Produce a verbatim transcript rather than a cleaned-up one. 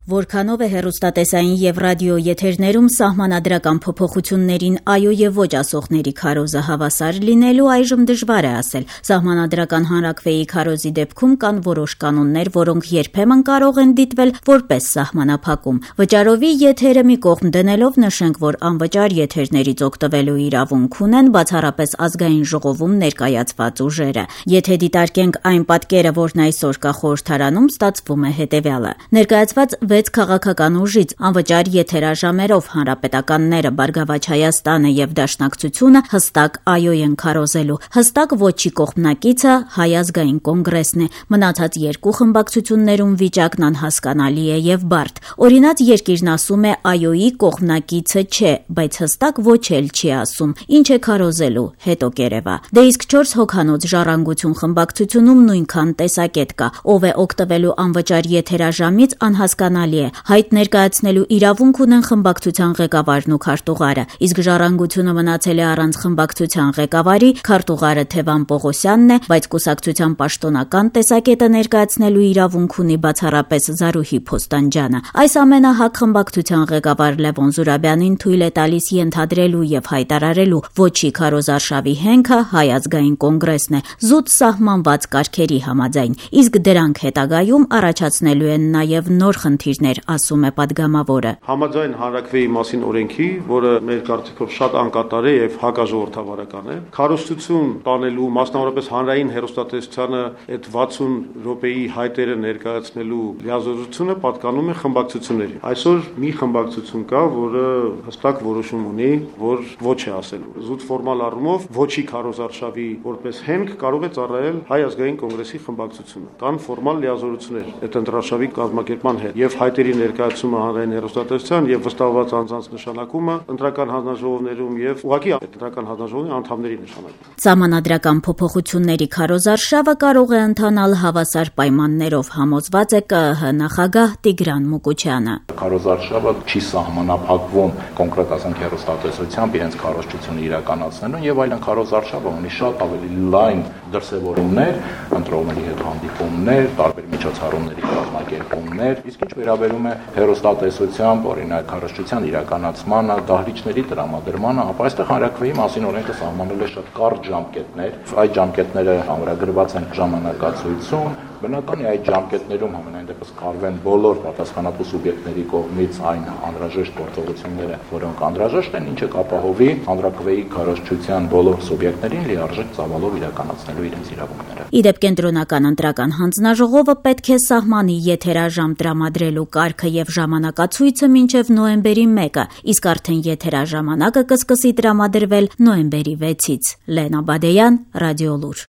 Որքանով է հեռուստատեսային եւ ռադիո եթերներում սահմանադրական փոփոխություններին այո եւ ոչ ասողների քարոզը հավասար լինելու այժմ դժվար է ասել։ Սահմանադրական հանրաքվեի քարոզի դեպքում կան որոշ կանոններ, որոնք երբեմն կարող են դիտվել որպես սահմանափակում։ Վճարովի եթերը մի կողմ դնելով նշենք, որ անվճար եթերներից օգտվելու իրավունք ունեն բացառապես ազգային ժողովում ներկայացված ուժերը։ Եթե դիտարկենք այն պատկերը, որն այսօր կա խորհրդարանում, ստացվում է հետեւյալը։ Ներկայացված վեց քաղաքական ուժից անվճար եթերաժամերով հանրապետականները, Բարգավաճ Հայաստանը եւ Դաշնակցությունը հստակ այո են քարոզելու։ Հստակ ոչի կողմնակիցը Հայ ազգային կոնգրեսն է։ Մնացած երկու խմբակցություններում վիճակն անհասկանալի է եւ բարդ։ Օրինաց երկիրն ասում է այոյի կողմնակիցը չէ, բայց հստակ ոչ էլ չի ասում։ Ինչ է քարոզելու, հետո կերևա։ Դե իսկ չորս հոգանոց ժառանգություն խմբակցությունում նույնքան տեսակետ կա։ Ով է օգտվելու անվճար եթերաժամից անհասկանալի է։ Հայտ ներկայացնելու իրավունք ունեն խմբակցության ղեկավարն ու քարտուղարը, իսկ ժառանգությունը մնացել է առանց խմբակցության ղեկավարի, քարտուղարը Թևան Պողոսյանն է, բայց կուսակցության պաշտոնական տեսակետը ներկայացնելու իրավունք ունի բացառապես Զարուհի Փոստանջյանը։ Այս ամենը ՀԱԿ խմբակցության ղեկավար Լևոն Զուրաբյանին թույլ է տալիս ենթադրելու եւ հայտարարելու ոչի քարոզարշավի հենքը Հայ ազգային կոնգրեսն է, զուտ սահմանված կարգերի համաձայն, իսկ դրանք հետագայում առաջացնելու են նաեւ նոր խնդիրներ, ասում է падգամավորը։ Համաձայն հանրաքվեի մասին օրենքի, որը մեր կարծիքով շատ անկատար է եւ հակաժողովրդավարական է, քարոզություն տանելու, մասնավորապես հանրային հեռուստատեսությանը այդ վաթսուն րոպեի հայտերը ներկայացնելու լիազորությունը պատկանում է խմբակցություններին։ Այսօր մի խմբակցություն կա, որը հստակ որոշում ունի, որ ոչ է ասելու։ Զուտ ֆորմալ առումով ոչի քարոզարշավի որպես հենք կարող է ծառայել Հայ ազգային կոնգրեսի խմբակցությունը։ Կան ֆորմալ լիազորություններ այդ ընտրարշավի կազմակերպման հետ եւ հայտերի ներկայացումը հանրային հեռուստատեսության եւ վստահված անձանց նշանակումը ընտրական հանձնաժողովներում եւ ուղղակի ընտրական հանձնաժողովի անդամների նշանակումը։ Սահմանադրական փոփոխությունների քարոզարշավը կարող է ընթանալ հավասար պայմաններով, համոզված է ԿԸՀ նախագահ Տիգրան Մուկուչյանը։ Քարոզարշավը չի սահմանափակվում կոնկրետ ասենք հեռուստատեսությամբ իրենց քարոզչությունը իրականացնելուն եւ այլն քարոզարշավը ունի շատ ավելի լայն դրսևորումներ, ընտրողների հետ հանդիպումներ, տարբեր միջոցառումների կազմակերպումներ, իսկ ինչ վերաբերում է հեռուստատեսությամբ, օրինակ քարոզչության իրականացմանը, դահլիճների տրամադրմանը, ապա այստեղ հանրաքվեի մասին օրենքը սահմանել է շատ կարճ ժամկետներ։ Այդ ժամկետները ամրագրված են ժամանակացույցում։ Բնական է այդ ժամկետներում համենայն դեպս կարվեն բոլոր պատասխանատու սուբյեկտների կողմից այն անհրաժեշտ գործողությունները, որոնք անհրաժեշտ են, ինչը կապահովի հանրաքվեի քարոզչության բոլոր սուբյեկտներին լիարժեք ծավալով իրականացնելու իրենց իրավունքները։ Իդեպ կենտրոնական ընտրական հանձնաժողովը պետք է սահմանի եթերաժամ տրամադրելու կարգը եւ ժամանակացույցը մինչեւ նոյեմբերի մեկը, իսկ արդեն եթերաժամանակը կսկսի տրամադրվել նոյեմբերի վեցից։ Լենա Բադեյան, Ռադիոլուր։